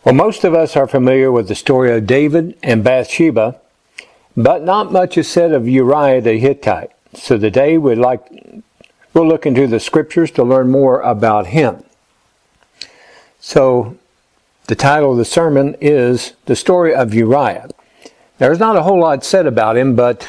Well, most of us are familiar with the story of David and Bathsheba, but not much is said of Uriah the Hittite. So today we'll look into the scriptures to learn more about him. So the title of the sermon is The Story of Uriah. There's not a whole lot said about him, but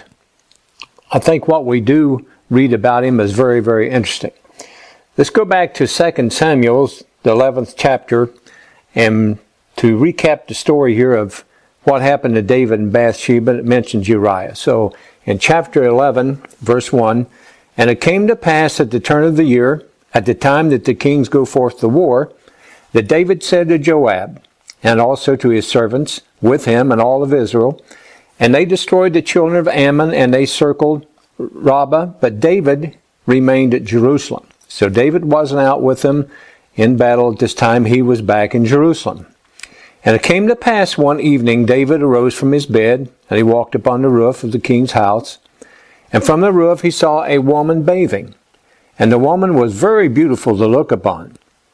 I think what we do read about him is very, very interesting. Let's go back to 2 Samuel, the 11th chapter, and to recap the story here of what happened to David and Bathsheba. It mentions Uriah. So in chapter 11, verse 1, "And it came to pass at the turn of the year, at the time that the kings go forth to war, that David said to Joab, and also to his servants with him and all of Israel, and they destroyed the children of Ammon, and they circled Rabbah, but David remained at Jerusalem." So David wasn't out with them in battle at this time. He was back in Jerusalem. "And it came to pass one evening, David arose from his bed, and he walked upon the roof of the king's house. And from the roof he saw a woman bathing, and the woman was very beautiful to look upon."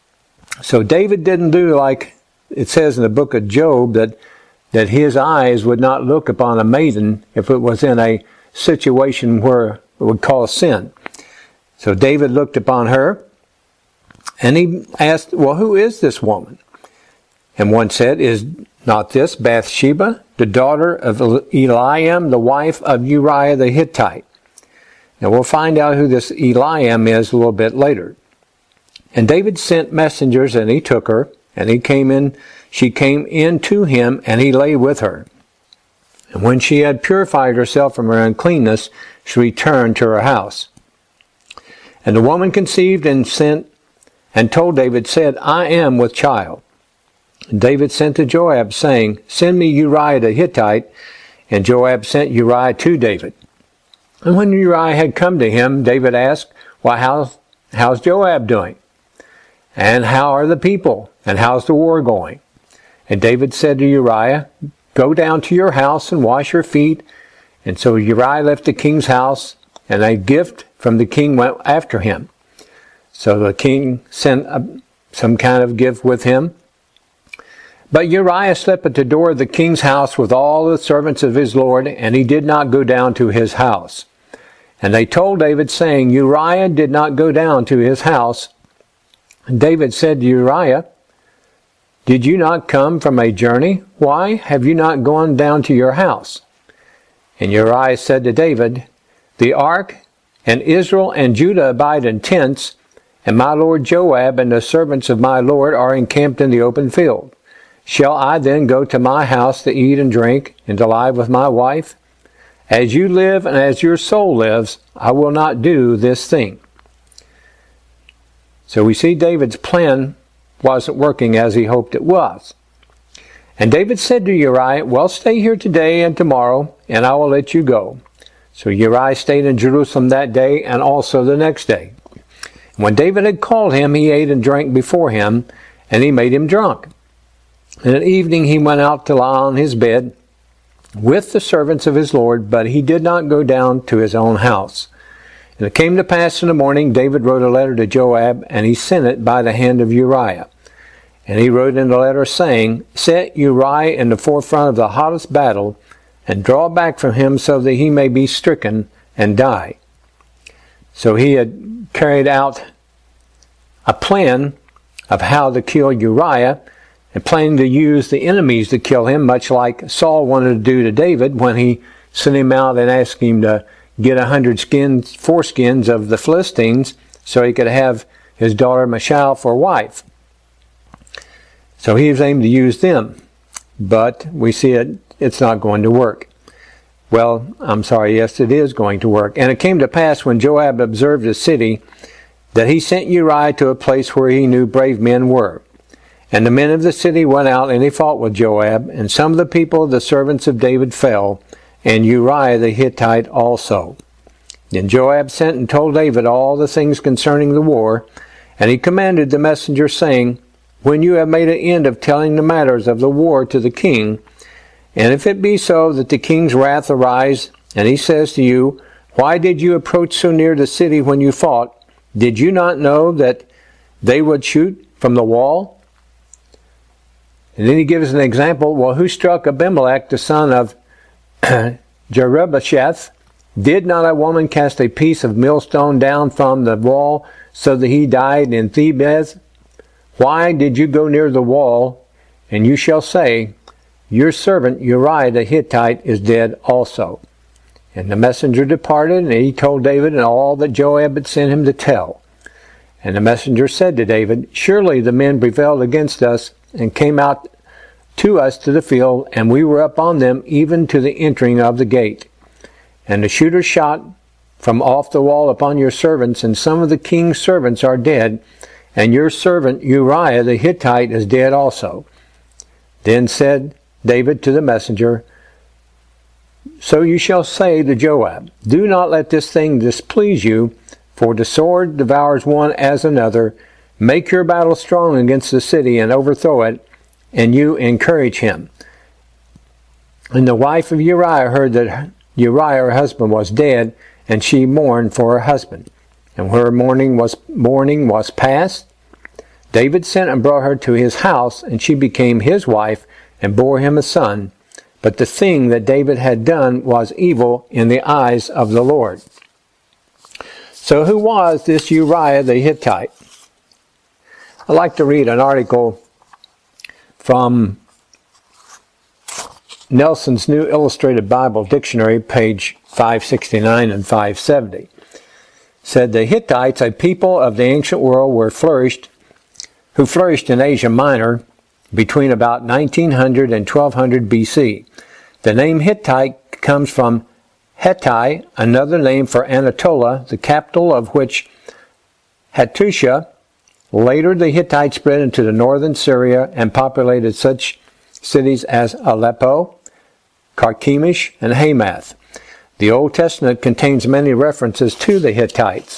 So David didn't do like it says in the book of Job, that his eyes would not look upon a maiden if it was in a situation where it would cause sin. So David looked upon her, and he asked, "Well, who is this woman?" And one said, "Is not this Bathsheba, the daughter of Eliam, the wife of Uriah the Hittite?" Now we'll find out who this Eliam is a little bit later. "And David sent messengers, and he took her, and she came in to him, and he lay with her. And when she had purified herself from her uncleanness, she returned to her house. And the woman conceived and sent and told David, said, I am with child. And David sent to Joab, saying, Send me Uriah the Hittite. And Joab sent Uriah to David. And when Uriah had come to him, David asked, Well, how's Joab doing? And how are the people? And how's the war going? And David said to Uriah, Go down to your house and wash your feet. And so Uriah left the king's house, and a gift from the king went after him. So the king sent some kind of gift with him. But Uriah slept at the door of the king's house with all the servants of his lord, and he did not go down to his house. And they told David, saying, Uriah did not go down to his house. And David said to Uriah, Did you not come from a journey? Why have you not gone down to your house? And Uriah said to David, The ark and Israel and Judah abide in tents, and my lord Joab and the servants of my lord are encamped in the open field. Shall I then go to my house to eat and drink, and to lie with my wife? As you live and as your soul lives, I will not do this thing. So we see David's plan wasn't working as he hoped it was. And David said to Uriah, Well, stay here today and tomorrow, and I will let you go. So Uriah stayed in Jerusalem that day and also the next day. When David had called him, he ate and drank before him, and he made him drunk. And at evening he went out to lie on his bed with the servants of his lord, but he did not go down to his own house. And it came to pass in the morning, David wrote a letter to Joab, and he sent it by the hand of Uriah. And he wrote in the letter, saying, Set Uriah in the forefront of the hottest battle, and draw back from him so that he may be stricken and die. So he had carried out a plan of how to kill Uriah, and planning to use the enemies to kill him, much like Saul wanted to do to David when he sent him out and asked him to get 100 foreskins of the Philistines so he could have his daughter Michal for wife. So he was aiming to use them, but we see it's not going to work. Well, yes, it is going to work. And it came to pass when Joab observed the city that he sent Uriah to a place where he knew brave men were. And the men of the city went out, and they fought with Joab, and some of the people, the servants of David, fell, and Uriah the Hittite also. Then Joab sent and told David all the things concerning the war, and he commanded the messenger, saying, When you have made an end of telling the matters of the war to the king, and if it be so that the king's wrath arise, and he says to you, Why did you approach so near the city when you fought? Did you not know that they would shoot from the wall? And then he gives an example. Well, who struck Abimelech, the son of Jerubbesheth? Did not a woman cast a piece of millstone down from the wall so that he died in Thebez? Why did you go near the wall? And you shall say, your servant Uriah the Hittite is dead also. And the messenger departed, and he told David and all that Joab had sent him to tell. And the messenger said to David, surely the men prevailed against us, and came out to us to the field, and we were up on them even to the entering of the gate. And the shooter shot from off the wall upon your servants, and some of the king's servants are dead, and your servant Uriah the Hittite is dead also. Then said David to the messenger, so you shall say to Joab, do not let this thing displease you, for the sword devours one as another. Make your battle strong against the city and overthrow it, and you encourage him. And the wife of Uriah heard that Uriah, her husband, was dead, and she mourned for her husband. And when her mourning was past, David sent and brought her to his house, and she became his wife, and bore him a son. But the thing that David had done was evil in the eyes of the Lord. So who was this Uriah the Hittite? I'd like to read an article from Nelson's New Illustrated Bible Dictionary, page 569 and 570. Said the Hittites, a people of the ancient world, who flourished in Asia Minor between about 1900 and 1200 BC. The name Hittite comes from Hettai, another name for Anatolia, the capital of which Hattusha. Later the Hittites spread into the northern Syria and populated such cities as Aleppo, Carchemish, and Hamath. The Old Testament contains many references to the Hittites.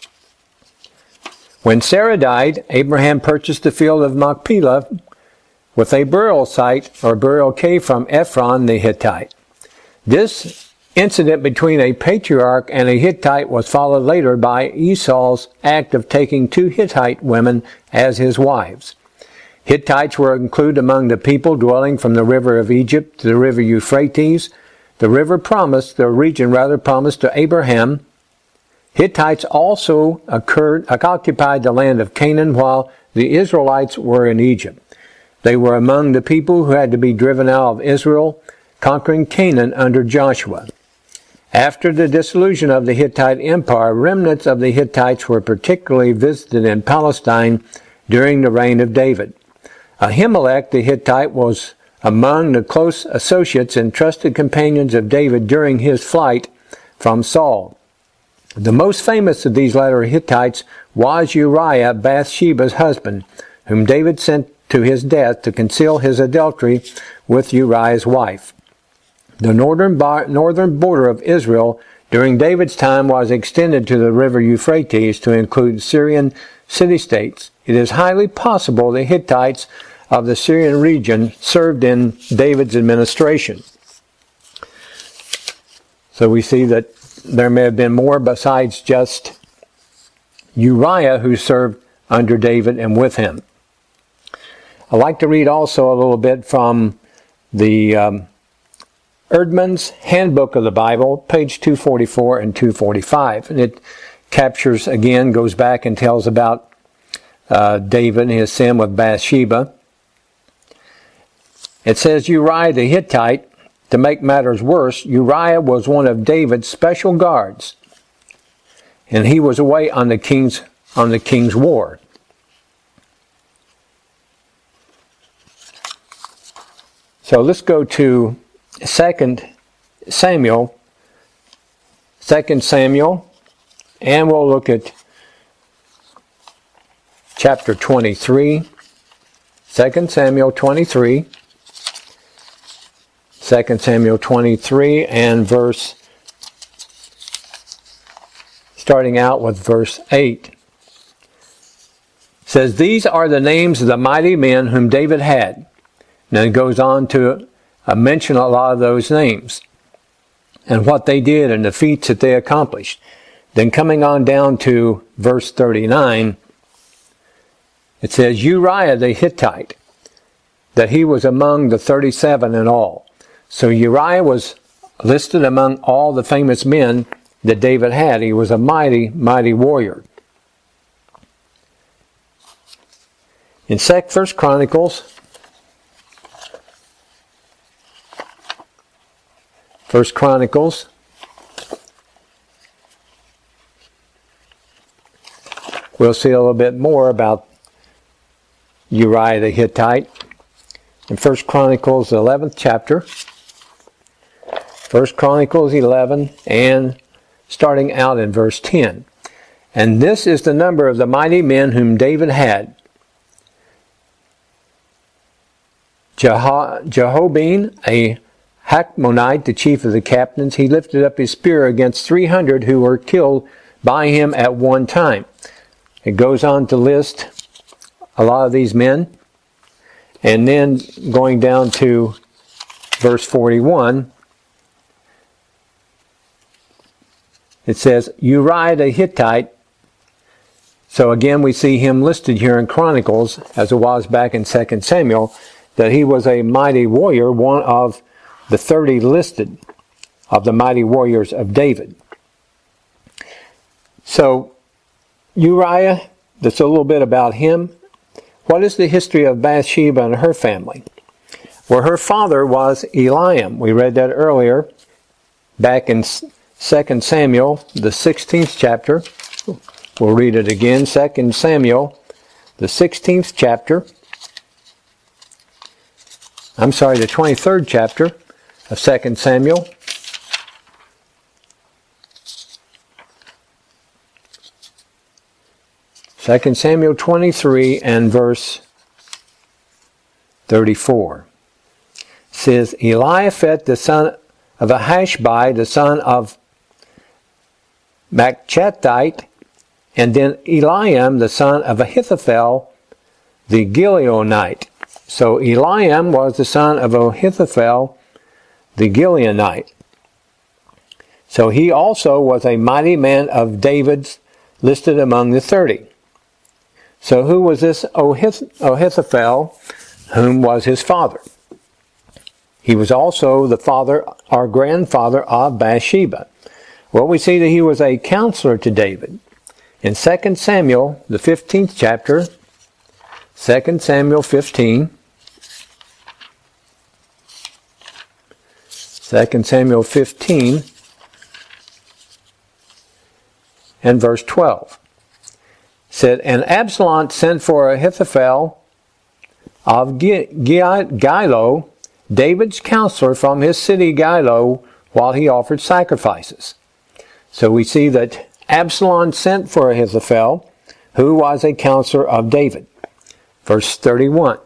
When Sarah died, Abraham purchased the field of Machpelah with a burial site or burial cave from Ephron the Hittite. This incident between a patriarch and a Hittite was followed later by Esau's act of taking 2 Hittite women as his wives. Hittites were included among the people dwelling from the river of Egypt to the river Euphrates. The region promised to Abraham. Hittites also occupied the land of Canaan while the Israelites were in Egypt. They were among the people who had to be driven out of Israel, conquering Canaan under Joshua. After the dissolution of the Hittite Empire, remnants of the Hittites were particularly visited in Palestine during the reign of David. Ahimelech the Hittite was among the close associates and trusted companions of David during his flight from Saul. The most famous of these latter Hittites was Uriah, Bathsheba's husband, whom David sent to his death to conceal his adultery with Uriah's wife. The northern border of Israel during David's time was extended to the river Euphrates to include Syrian city-states. It is highly possible the Hittites of the Syrian region served in David's administration. So we see that there may have been more besides just Uriah who served under David and with him. I'd like to read also a little bit from the Erdman's Handbook of the Bible, page 244 and 245. And it captures, again, goes back and tells about David and his sin with Bathsheba. It says, Uriah the Hittite, to make matters worse, Uriah was one of David's special guards, and he was away on the king's war. So let's go to 2 Samuel, and we'll look at chapter 23, 2 Samuel 23, 2 Samuel 23 and starting out with verse 8. It says, these are the names of the mighty men whom David had. And then it goes on to mention a lot of those names and what they did and the feats that they accomplished. Then coming on down to verse 39, it says, Uriah the Hittite. that he was among the 37 in all. So Uriah was listed among all the famous men that David had. He was a mighty, mighty warrior. In 1 Chronicles, 1 Chronicles, we'll see a little bit more about Uriah the Hittite. In 1 Chronicles, the 11th chapter, 1 Chronicles 11, and starting out in verse 10. And this is the number of the mighty men whom David had. Jehobeam, a Hachmonite, the chief of the captains, he lifted up his spear against 300 who were killed by him at one time. It goes on to list a lot of these men. And then going down to verse 41, it says, Uriah the Hittite. So again, we see him listed here in Chronicles, as it was back in 2 Samuel, that he was a mighty warrior, one of the 30 listed of the mighty warriors of David. So, Uriah, that's a little bit about him. What is the history of Bathsheba and her family? Well, her father was Eliam. We read that earlier, back in 2 Samuel, the 16th chapter. We'll read it again, 2 Samuel, the 16th chapter. The 23rd chapter of 2 Samuel. Second Samuel 23 and verse 34. It says, Eliaphat the son of Ahashbai, the son of Machchathite, and then Eliam the son of Ahithophel, the Gileonite. So Eliam was the son of Ahithophel, the Gileonite. So he also was a mighty man of David's, listed among the 30. So who was this Ahithophel, whom was his father? He was also the father or grandfather of Bathsheba. Well, we see that he was a counselor to David. In 2 Samuel, the 15th chapter, 2 Samuel 15, 2 Samuel 15 and verse 12. Said, and Absalom sent for Ahithophel of Gilo, David's counselor, from his city Gilo, while he offered sacrifices. So we see that Absalom sent for Ahithophel, who was a counselor of David. Verse 31.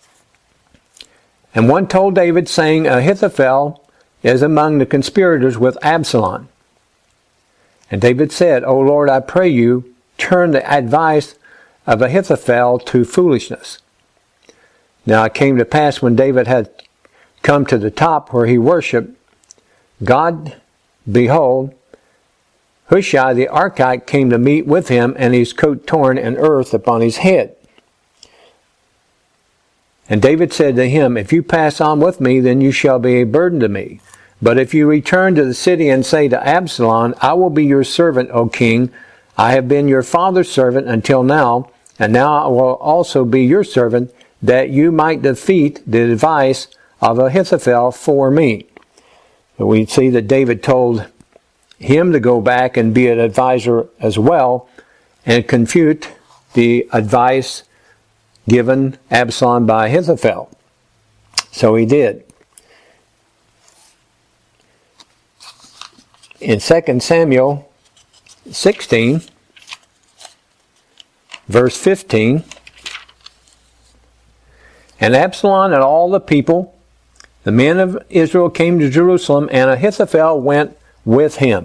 And one told David, saying, Ahithophel is among the conspirators with Absalom. And David said, O Lord, I pray you, turn the advice of Ahithophel to foolishness. Now it came to pass when David had come to the top where he worshipped God, behold, Hushai the Archite came to meet with him, and his coat torn, and earth upon his head. And David said to him, if you pass on with me, then you shall be a burden to me. But if you return to the city and say to Absalom, I will be your servant, O king, I have been your father's servant until now, and now I will also be your servant, that you might defeat the advice of Ahithophel for me. So we see that David told him to go back and be an advisor as well, and confute the advice given Absalom by Ahithophel. So he did. In 2 Samuel 16, verse 15, and Absalom and all the people, the men of Israel, came to Jerusalem, and Ahithophel went with him.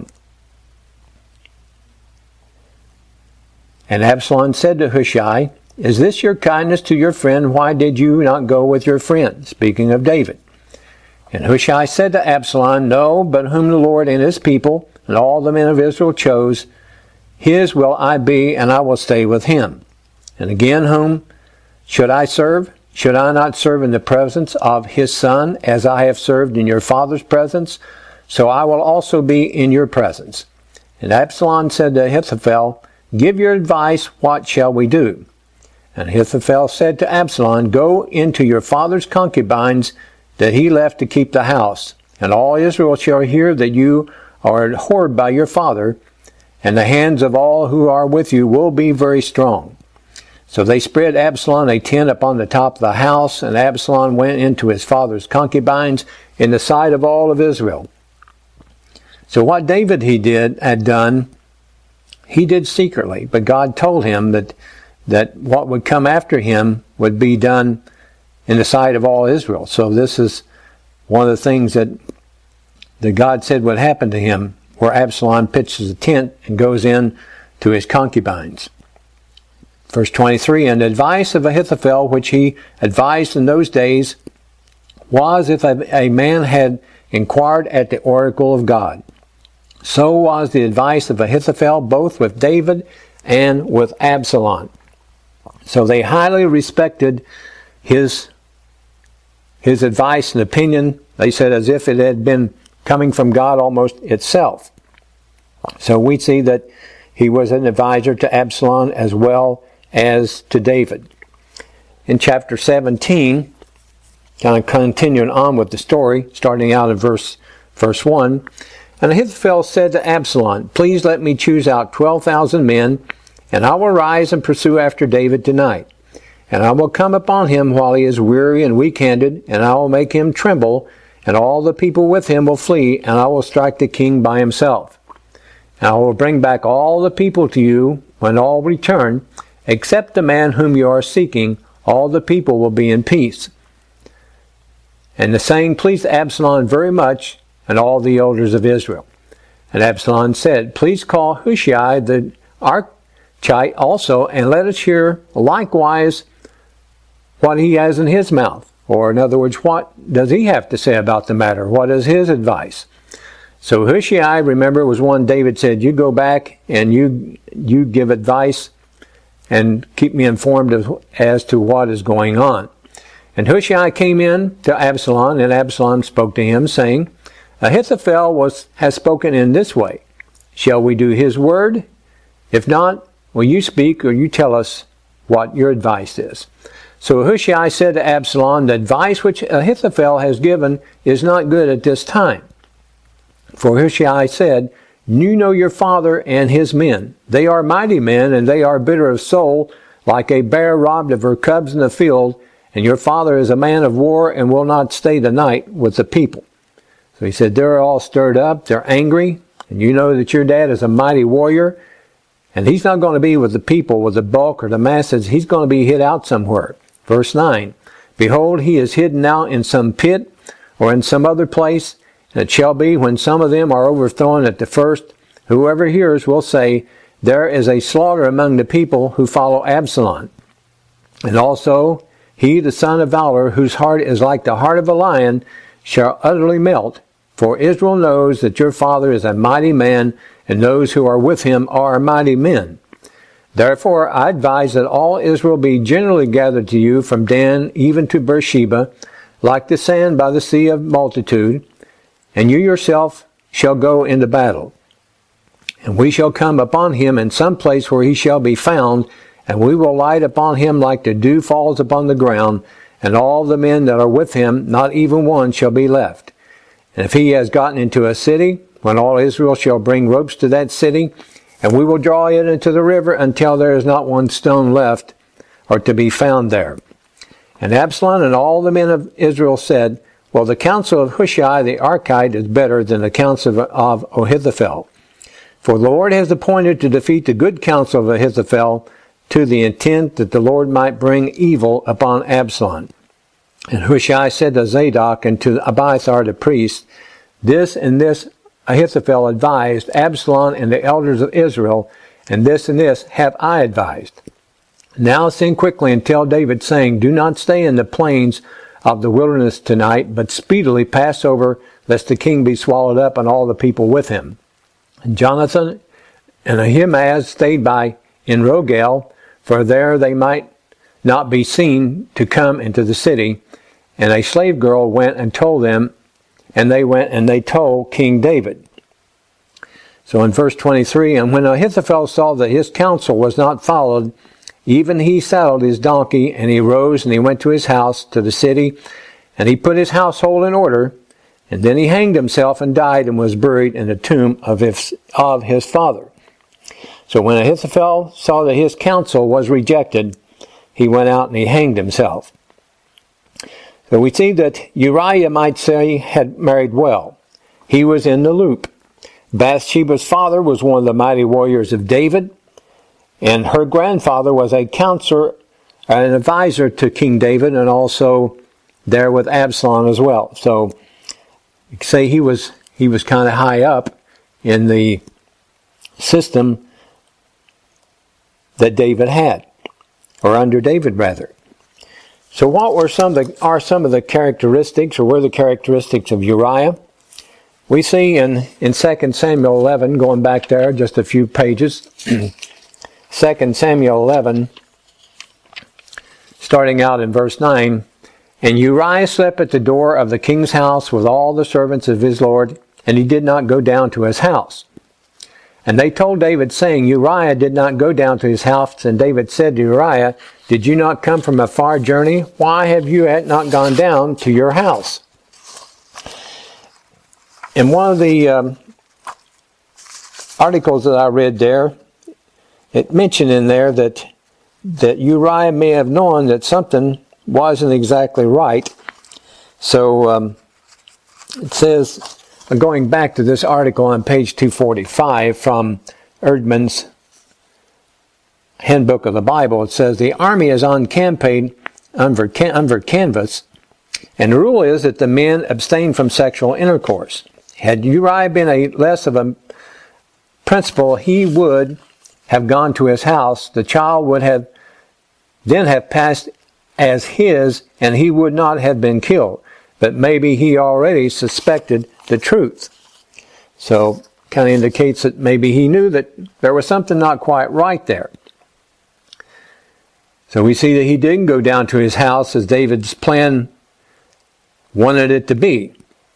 And Absalom said to Hushai, is this your kindness to your friend? Why did you not go with your friend? Speaking of David. And Hushai said to Absalom, no, but whom the Lord and his people and all the men of Israel chose, his will I be, and I will stay with him. And again, whom should I serve? Should I not serve in the presence of his son, as I have served in your father's presence? So I will also be in your presence. And Absalom said to Ahithophel, Give your advice, what shall we do? And Ahithophel said to Absalom, Go into your father's concubines that he left to keep the house, and all Israel shall hear that you are abhorred by your father, and the hands of all who are with you will be very strong. So they spread Absalom a tent upon the top of the house, and Absalom went into his father's concubines in the sight of all of Israel. So what David had done, he did secretly, but God told him that what would come after him would be done in the sight of all Israel. So this is one of the things that God said would happen to him, where Absalom pitches a tent and goes in to his concubines. Verse 23, And the advice of Ahithophel, which he advised in those days, was if a man had inquired at the oracle of God. So was the advice of Ahithophel, both with David and with Absalom. So they highly respected his advice and opinion. They said as if it had been coming from God almost itself. So we see that he was an advisor to Absalom as well as to David. In chapter 17, kind of continuing on with the story, starting out in verse 1, And Ahithophel said to Absalom, Please let me choose out 12,000 men, and I will rise and pursue after David tonight. And I will come upon him while he is weary and weak-handed, and I will make him tremble, and all the people with him will flee, and I will strike the king by himself. And I will bring back all the people to you when all return, except the man whom you are seeking. All the people will be in peace. And the saying pleased Absalom very much, and all the elders of Israel. And Absalom said, Please call Hushai the Archite also, and let us hear likewise what he has in his mouth. Or in other words, what does he have to say about the matter? What is his advice? So Hushai, remember, was one David said, You go back and you give advice and keep me informed as to what is going on. And Hushai came in to Absalom, and Absalom spoke to him, saying, Ahithophel has spoken in this way. Shall we do his word? If not, will you speak, or you tell us what your advice is? So Hushai said to Absalom, The advice which Ahithophel has given is not good at this time. For Hushai said, You know your father and his men. They are mighty men, and they are bitter of soul, like a bear robbed of her cubs in the field, and your father is a man of war and will not stay the night with the people. So he said, They're all stirred up, they're angry, and you know that your dad is a mighty warrior, and he's not going to be with the people, with the bulk or the masses. He's going to be hid out somewhere. Verse 9, Behold, he is hidden now in some pit or in some other place, and it shall be when some of them are overthrown at the first, whoever hears will say, There is a slaughter among the people who follow Absalom. And also, he, the son of valor, whose heart is like the heart of a lion, shall utterly melt. For Israel knows that your father is a mighty man, and those who are with him are mighty men. Therefore I advise that all Israel be generally gathered to you from Dan even to Beersheba, like the sand by the sea of multitude, and you yourself shall go into battle. And we shall come upon him in some place where he shall be found, and we will light upon him like the dew falls upon the ground, and all the men that are with him, not even one shall be left. And if he has gotten into a city, when all Israel shall bring ropes to that city, and we will draw it into the river until there is not one stone left, or to be found there. And Absalom and all the men of Israel said, Well, the counsel of Hushai the Archite is better than the counsel of Ahithophel. For the Lord has appointed to defeat the good counsel of Ahithophel, to the intent that the Lord might bring evil upon Absalom. And Hushai said to Zadok and to Abiathar the priest, This and this Ahithophel advised Absalom and the elders of Israel, and this have I advised. Now send quickly and tell David, saying, Do not stay in the plains of the wilderness tonight, but speedily pass over, lest the king be swallowed up and all the people with him. And Jonathan and Ahimaaz stayed by in Rogel, for there they might not be seen to come into the city. And a slave girl went and told them, and they went and they told King David. So in verse 23, and when Ahithophel saw that his counsel was not followed, even he saddled his donkey, and he rose and he went to his house, to the city, and he put his household in order, and then he hanged himself and died and was buried in the tomb of his father. So when Ahithophel saw that his counsel was rejected, he went out and he hanged himself. So we see that Uriah, might say, had married well. He was in the loop. Bathsheba's father was one of the mighty warriors of David, and her grandfather was a counselor, an advisor to King David, and also there with Absalom as well. So you could say he was kind of high up in the system that David had, or under David rather. So what were some of the characteristics, or were the characteristics of Uriah? We see in 2 Samuel 11, going back there just a few pages, 2 Samuel 11, starting out in verse 9, and Uriah slept at the door of the king's house with all the servants of his lord, and he did not go down to his house. And they told David, saying, Uriah did not go down to his house. And David said to Uriah, did you not come from a far journey? Why have you not gone down to your house? In one of the articles that I read there, it mentioned in there that Uriah may have known that something wasn't exactly right. So it says, going back to this article on page 245 from Erdman's Handbook of the Bible, it says, the army is on campaign under canvas, and the rule is that the men abstain from sexual intercourse. Had Uriah been less of a principal, he would have gone to his house. The child would then have passed as his, and he would not have been killed. But maybe he already suspected the truth. So, kind of indicates that maybe he knew that there was something not quite right there. So we see that he didn't go down to his house as David's plan wanted it to be.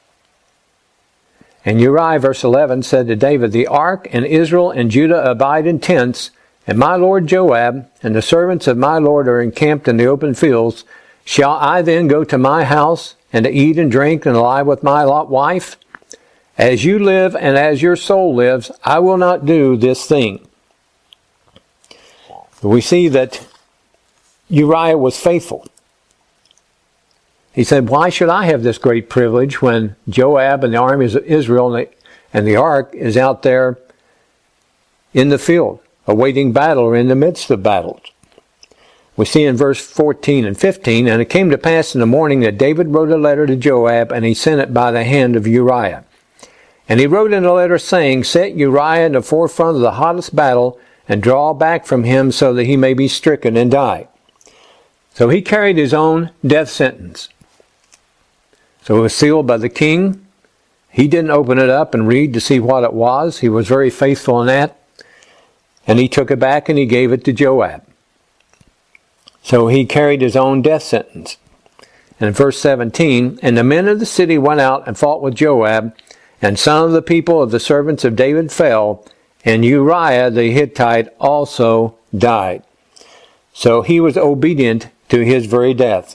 And Uriah, verse 11, said to David, the ark and Israel and Judah abide in tents, and my lord Joab and the servants of my lord are encamped in the open fields. Shall I then go to my house and to eat and drink and lie with my wife? As you live and as your soul lives, I will not do this thing. We see that Uriah was faithful. He said, why should I have this great privilege when Joab and the armies of Israel and the ark is out there in the field, awaiting battle or in the midst of battles? We see in verse 14 and 15, and it came to pass in the morning that David wrote a letter to Joab, and he sent it by the hand of Uriah. And he wrote in a letter saying, set Uriah in the forefront of the hottest battle, and draw back from him so that he may be stricken and die. So he carried his own death sentence. So it was sealed by the king. He didn't open it up and read to see what it was. He was very faithful in that. And he took it back and he gave it to Joab. So he carried his own death sentence. And in verse 17, and the men of the city went out and fought with Joab, and some of the people of the servants of David fell, and Uriah the Hittite also died. So he was obedient to his very death.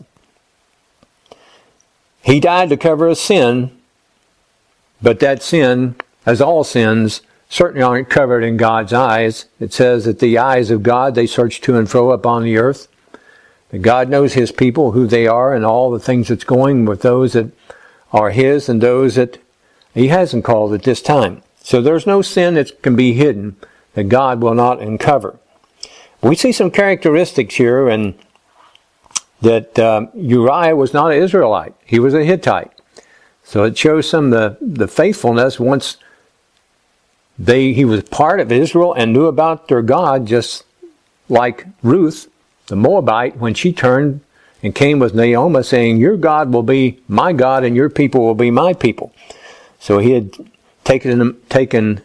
He died to cover a sin, but that sin, as all sins, certainly aren't covered in God's eyes. It says that the eyes of God, they search to and fro upon the earth. That God knows his people, who they are, and all the things that's going with those that are his and those that he hasn't called at this time. So there's no sin that can be hidden that God will not uncover. We see some characteristics here, and that Uriah was not an Israelite. He was a Hittite. So it shows some of the faithfulness once he was part of Israel and knew about their God, just like Ruth, the Moabite, when she turned and came with Naomi saying, your God will be my God and your people will be my people. So he had taken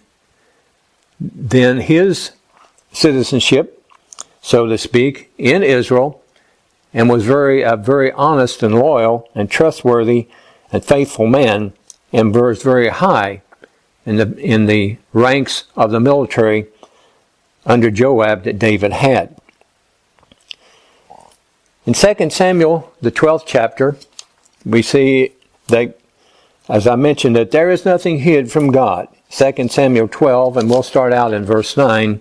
then his citizenship, so to speak, in Israel, and was a very honest and loyal and trustworthy and faithful man, and was very high in the ranks of the military under Joab that David had. In 2 Samuel, the 12th chapter, we see that, as I mentioned, that there is nothing hid from God. 2 Samuel 12, and we'll start out in verse 9.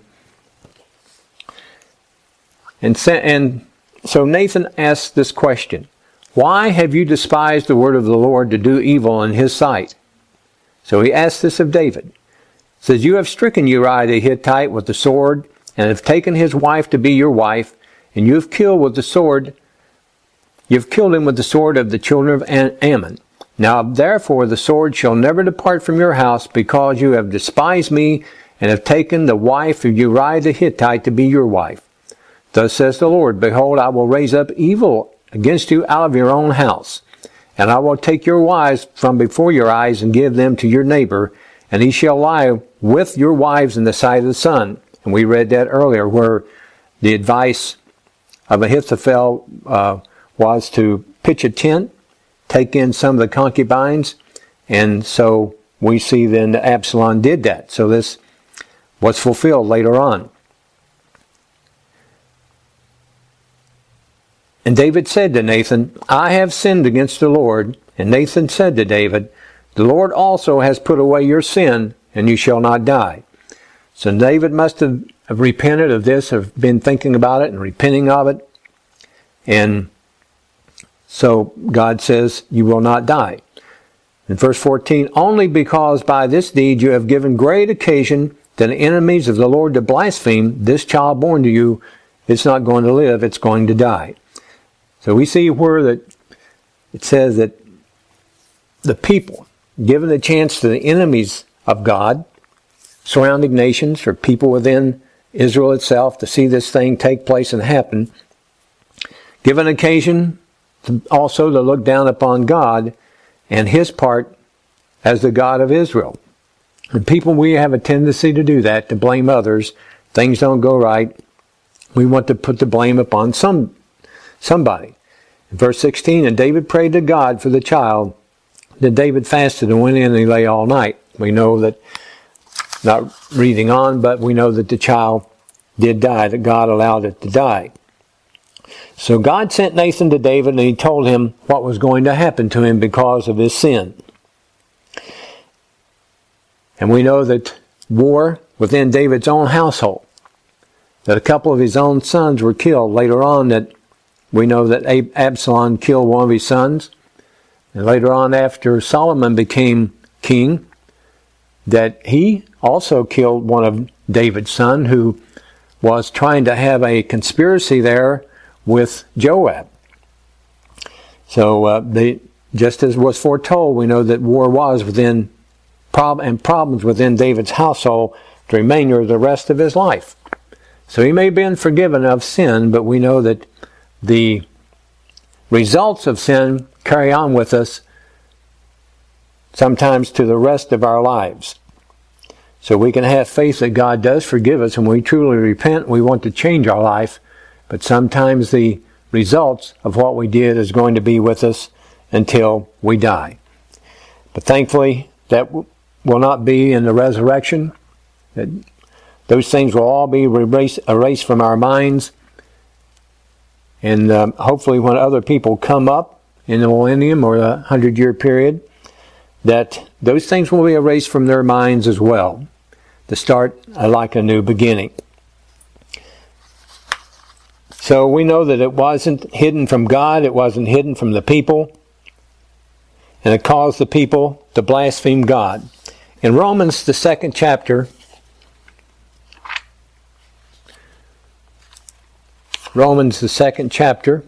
And so Nathan asks this question, "Why have you despised the word of the Lord to do evil in his sight?" So he asks this of David. He says, "You have stricken Uriah the Hittite with the sword, and have taken his wife to be your wife, and you have killed him with the sword of the children of Ammon. Now therefore the sword shall never depart from your house, because you have despised me, and have taken the wife of Uriah the Hittite to be your wife. Thus says the Lord, Behold, I will raise up evil against you out of your own house, and I will take your wives from before your eyes, and give them to your neighbor, and he shall lie with your wives in the sight of the sun." And we read that earlier, where the advice of Ahithophel was to pitch a tent, take in some of the concubines, and so we see then that Absalom did that. So this was fulfilled later on. And David said to Nathan, "I have sinned against the Lord." And Nathan said to David, "The Lord also has put away your sin, and you shall not die." So David must have repented of this, have been thinking about it and repenting of it. And so God says, "You will not die." In verse 14, "Only because by this deed you have given great occasion to the enemies of the Lord to blaspheme, this child born to you, it's not going to live, it's going to die." So we see where that it says that the people, given the chance to the enemies of God, surrounding nations, or people within Israel itself, to see this thing take place and happen, given occasion also to look down upon God and his part as the God of Israel. And people, we have a tendency to do that, to blame others. Things don't go right. We want to put the blame upon somebody. In verse 16, "And David prayed to God for the child. Then David fasted and went in and he lay all night." We know that, not reading on, but we know that the child did die, that God allowed it to die. So God sent Nathan to David, and he told him what was going to happen to him because of his sin. And we know that war within David's own household, that a couple of his own sons were killed. Later on, that we know that Absalom killed one of his sons. And later on, after Solomon became king, that he also killed one of David's sons, who was trying to have a conspiracy there with Joab. So just as was foretold, we know that war was within problems within David's household the remainder of the rest of his life. So he may have been forgiven of sin, but we know that the results of sin carry on with us sometimes to the rest of our lives. So we can have faith that God does forgive us, and we truly repent. We want to change our life, but sometimes the results of what we did is going to be with us until we die. But thankfully, that will not be in the resurrection. That those things will all be erased from our minds. And hopefully when other people come up in the millennium or the 100-year period, that those things will be erased from their minds as well, to start like a new beginning. So we know that it wasn't hidden from God, it wasn't hidden from the people, and it caused the people to blaspheme God. In Romans, the 2nd chapter, Romans, the 2nd chapter,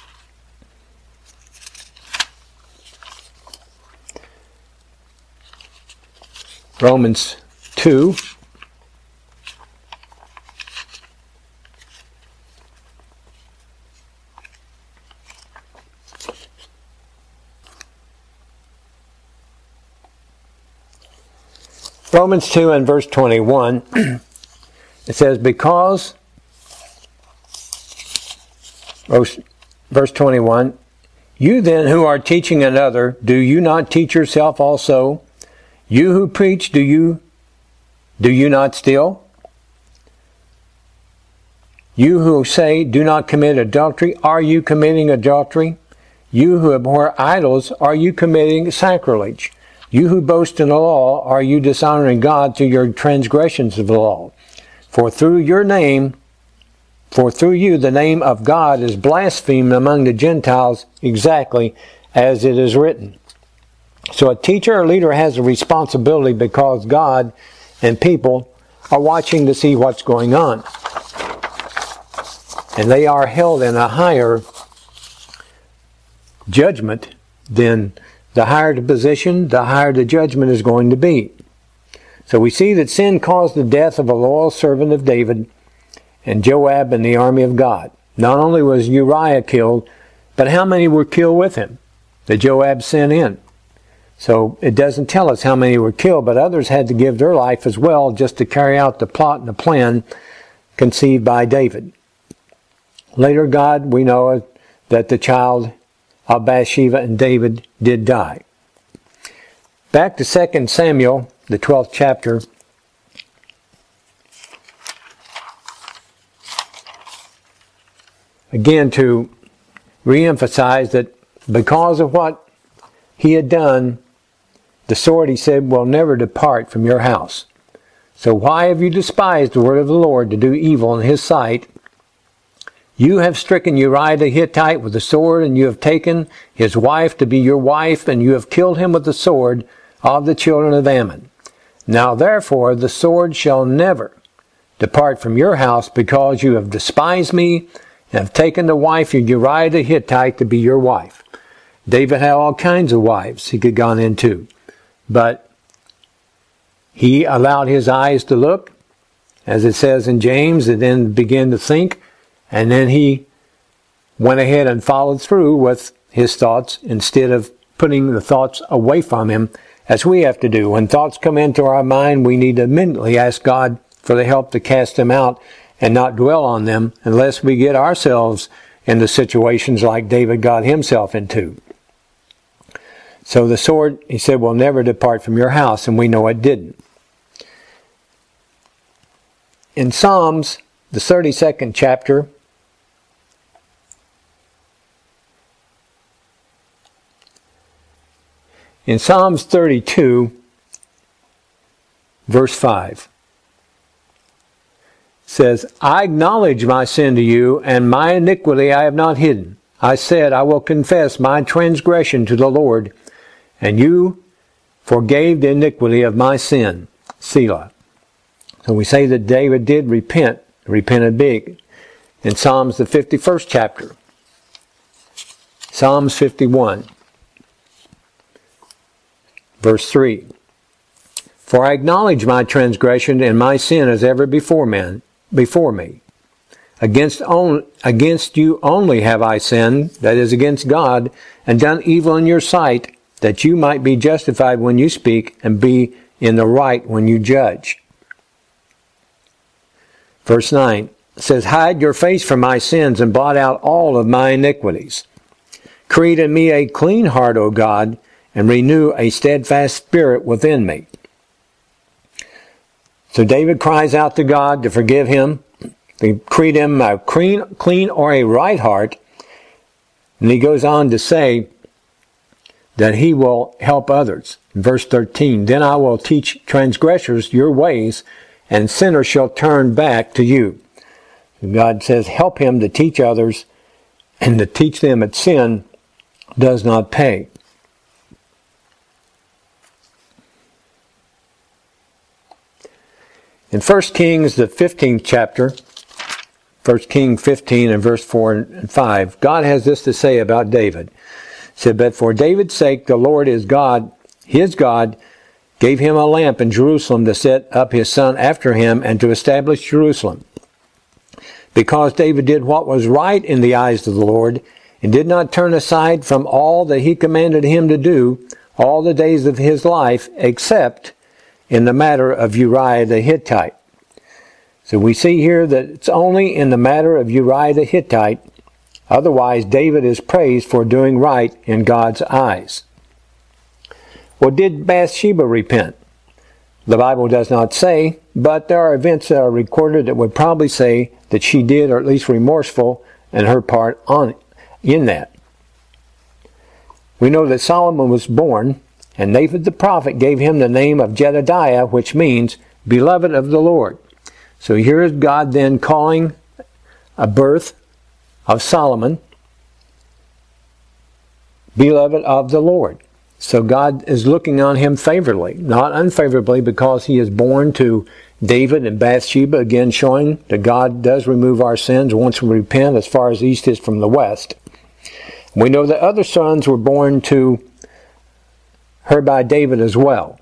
Romans 2, Romans 2 and verse 21, it says, verse 21, you then who are teaching another, do you not teach yourself also? You who preach, do you not steal? You who say, do not commit adultery, are you committing adultery? You who abhor idols, are you committing sacrilege? You who boast in the law, are you dishonoring God through your transgressions of the law? For through you the name of God is blasphemed among the Gentiles, exactly as it is written. So a teacher or leader has a responsibility because God and people are watching to see what's going on. And they are held in a higher judgment than the higher the position, the higher the judgment is going to be. So we see that sin caused the death of a loyal servant of David and Joab in the army of God. Not only was Uriah killed, but how many were killed with him that Joab sent in? So it doesn't tell us how many were killed, but others had to give their life as well just to carry out the plot and the plan conceived by David. Later, we know that the child of Bathsheba and David did die. Back to 2 Samuel, the 12th chapter. Again, to reemphasize that because of what he had done, the sword, he said, will never depart from your house. So why have you despised the word of the Lord to do evil in his sight? You have stricken Uriah the Hittite with the sword, and you have taken his wife to be your wife, and you have killed him with the sword of the children of Ammon. Now therefore the sword shall never depart from your house, because you have despised me, and have taken the wife of Uriah the Hittite to be your wife. David had all kinds of wives he could have gone into, but he allowed his eyes to look, as it says in James, and then began to think. And then he went ahead and followed through with his thoughts instead of putting the thoughts away from him, as we have to do. When thoughts come into our mind, we need to immediately ask God for the help to cast them out and not dwell on them unless we get ourselves into situations like David got himself into. So the sword, he said, will never depart from your house, and we know it didn't. In Psalms, the 32nd chapter, in Psalms 32, verse 5, says, I acknowledge my sin to you, and my iniquity I have not hidden. I said, I will confess my transgression to the Lord, and you forgave the iniquity of my sin. Selah. So we say that David did repented big. In Psalms, the 51st chapter, Psalms 51, verse 3, for I acknowledge my transgression, and my sin is ever before me. Against you only have I sinned, that is, against God, and done evil in your sight, that you might be justified when you speak, and be in the right when you judge. Verse 9 says, hide your face from my sins, and blot out all of my iniquities. Create in me a clean heart, O God, and renew a steadfast spirit within me. So David cries out to God to forgive him, to create him a clean or a right heart. And he goes on to say that he will help others. In verse 13, then I will teach transgressors your ways, and sinners shall turn back to you. God says, help him to teach others, and to teach them that sin does not pay. In 1 Kings, the 15th chapter, 1 Kings 15 and verse 4 and 5, God has this to say about David. He said, but for David's sake, the Lord is God, his God, gave him a lamp in Jerusalem to set up his son after him and to establish Jerusalem. Because David did what was right in the eyes of the Lord, and did not turn aside from all that he commanded him to do all the days of his life, except in the matter of Uriah the Hittite. So we see here that it's only in the matter of Uriah the Hittite Otherwise, David is praised for doing right in God's eyes. Well, did Bathsheba repent? The Bible does not say, but there are events that are recorded that would probably say that she did, or at least remorseful in her part in that. We know that Solomon was born, and Nathan the prophet gave him the name of Jedediah, which means beloved of the Lord. So here is God then calling a birth of Solomon beloved of the Lord. So God is looking on him favorably, not unfavorably, because he is born to David and Bathsheba, again showing that God does remove our sins once we repent as far as the east is from the west. We know that other sons were born to her by David as well.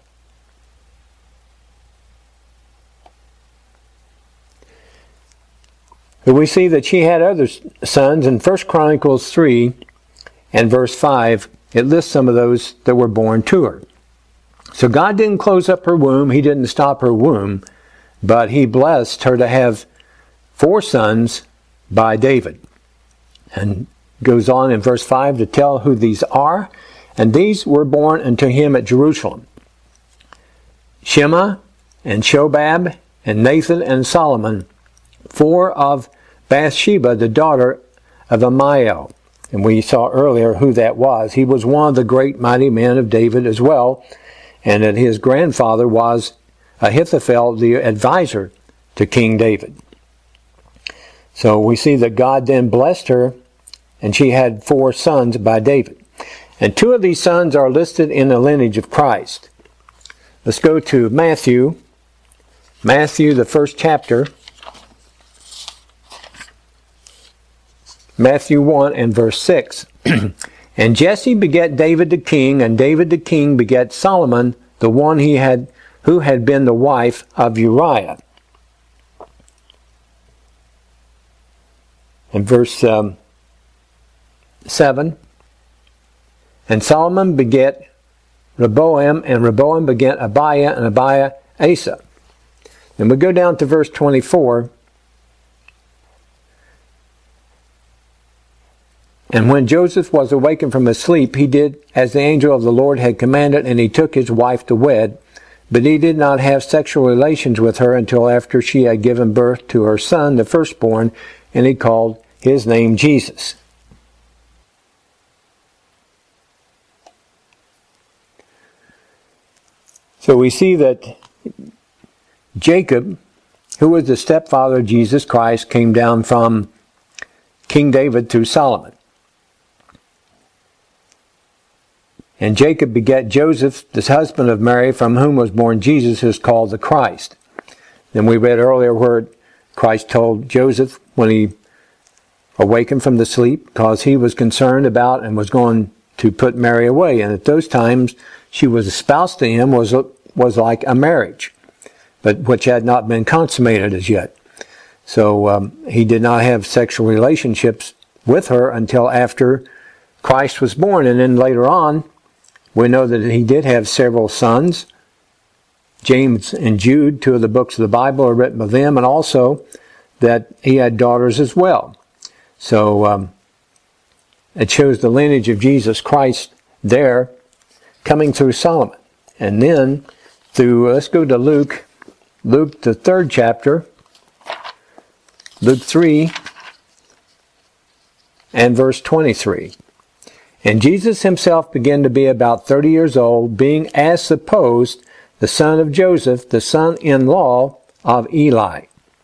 But we see that she had other sons. In 1 Chronicles 3 and verse 5, it lists some of those that were born to her. So God didn't close up her womb. He didn't stop her womb. But he blessed her to have 4 sons by David. And goes on in verse 5 to tell who these are. And these were born unto him at Jerusalem: Shema and Shobab and Nathan and Solomon, 4 of Bathsheba, the daughter of Amiel. And we saw earlier who that was. He was one of the great mighty men of David as well, and that his grandfather was Ahithophel, the advisor to King David. So we see that God then blessed her, and she had 4 sons by David. And 2 of these sons are listed in the lineage of Christ. Let's go to Matthew. Matthew, the 1st chapter. Matthew 1 and verse 6. And Jesse begat David the king, and David the king begat Solomon, the one who had been the wife of Uriah. And verse 7. And Solomon begat Rehoboam, and Rehoboam begat Abiah, and Abiah Asa. Then we go down to verse 24. And when Joseph was awakened from his sleep, he did as the angel of the Lord had commanded, and he took his wife to wed. But he did not have sexual relations with her until after she had given birth to her son, the firstborn, and he called his name Jesus. So we see that Jacob, who was the stepfather of Jesus Christ, came down from King David through Solomon. And Jacob begat Joseph, the husband of Mary, from whom was born Jesus, who is called the Christ. Then we read earlier where Christ told Joseph when he awakened from the sleep, because he was concerned about and was going to put Mary away. And at those times, she was espoused to him, was like a marriage, but which had not been consummated as yet. So he did not have sexual relationships with her until after Christ was born. And then later on, we know that he did have several sons. James and Jude, 2 of the books of the Bible, are written by them, and also that he had daughters as well. So it shows the lineage of Jesus Christ there coming through Solomon. And then let's go to Luke, the 3rd chapter, Luke 3 and verse 23. And Jesus himself began to be about 30 years old, being as supposed the son of Joseph, the son-in-law of Eli.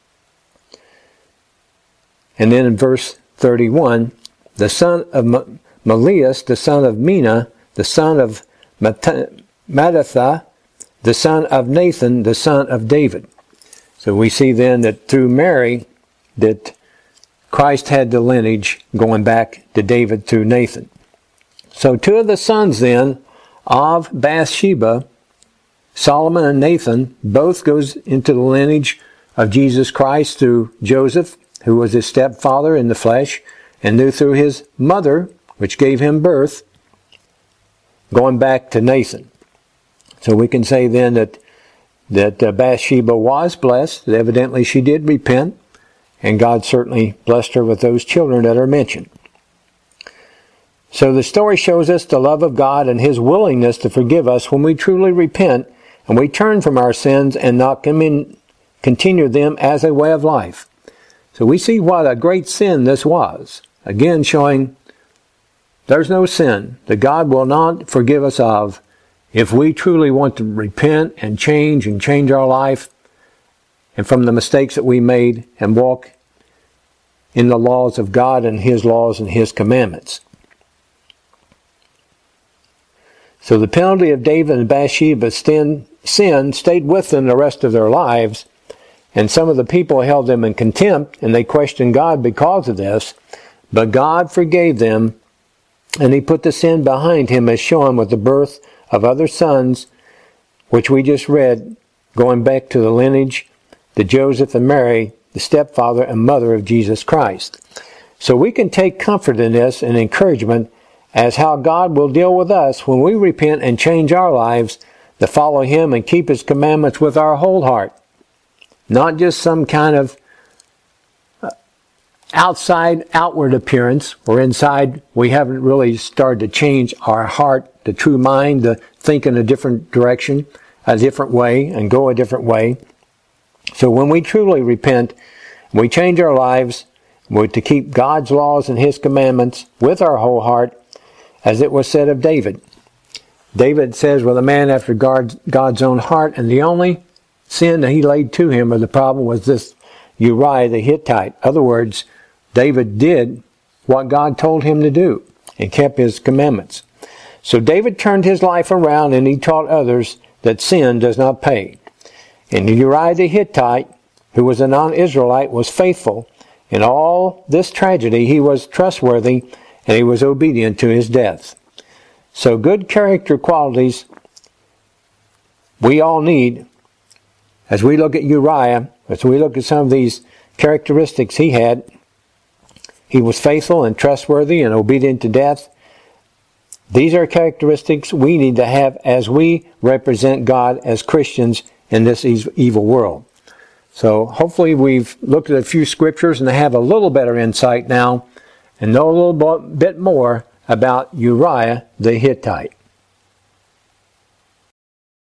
And then in verse 31, the son of Melias, the son of Mena, the son of Mattatha, the son of Nathan, the son of David. So we see then that through Mary, that Christ had the lineage going back to David through Nathan. So 2 of the sons then of Bathsheba, Solomon and Nathan, both goes into the lineage of Jesus Christ through Joseph, who was his stepfather in the flesh, and through his mother, which gave him birth, going back to Nathan. So we can say then that Bathsheba was blessed, that evidently she did repent, and God certainly blessed her with those children that are mentioned. So the story shows us the love of God and His willingness to forgive us when we truly repent and we turn from our sins and not continue them as a way of life. So we see what a great sin this was. Again, showing there's no sin that God will not forgive us of if we truly want to repent and change our life and from the mistakes that we made and walk in the laws of God and His laws and His commandments. So the penalty of David and Bathsheba's sin stayed with them the rest of their lives, and some of the people held them in contempt, and they questioned God because of this, but God forgave them, and He put the sin behind Him, as shown with the birth of other sons, which we just read, going back to the lineage, to Joseph and Mary, the stepfather and mother of Jesus Christ. So we can take comfort in this and encouragement as how God will deal with us when we repent and change our lives to follow Him and keep His commandments with our whole heart. Not just some kind of outward appearance, or inside we haven't really started to change our heart, the true mind, to think in a different direction, a different way, and go a different way. So when we truly repent, we change our lives to keep God's laws and His commandments with our whole heart, as it was said of David. David says, well, a man after God's own heart, and the only sin that he laid to him, or the problem, was this Uriah the Hittite. In other words, David did what God told him to do and kept His commandments. So David turned his life around, and he taught others that sin does not pay. And Uriah the Hittite, who was a non-Israelite, was faithful. In all this tragedy, he was trustworthy, and he was obedient to his death. So good character qualities we all need. As we look at Uriah, as we look at some of these characteristics he had, he was faithful and trustworthy and obedient to death. These are characteristics we need to have as we represent God as Christians in this evil world. So hopefully we've looked at a few scriptures and have a little better insight now and know a little bit more about Uriah the Hittite.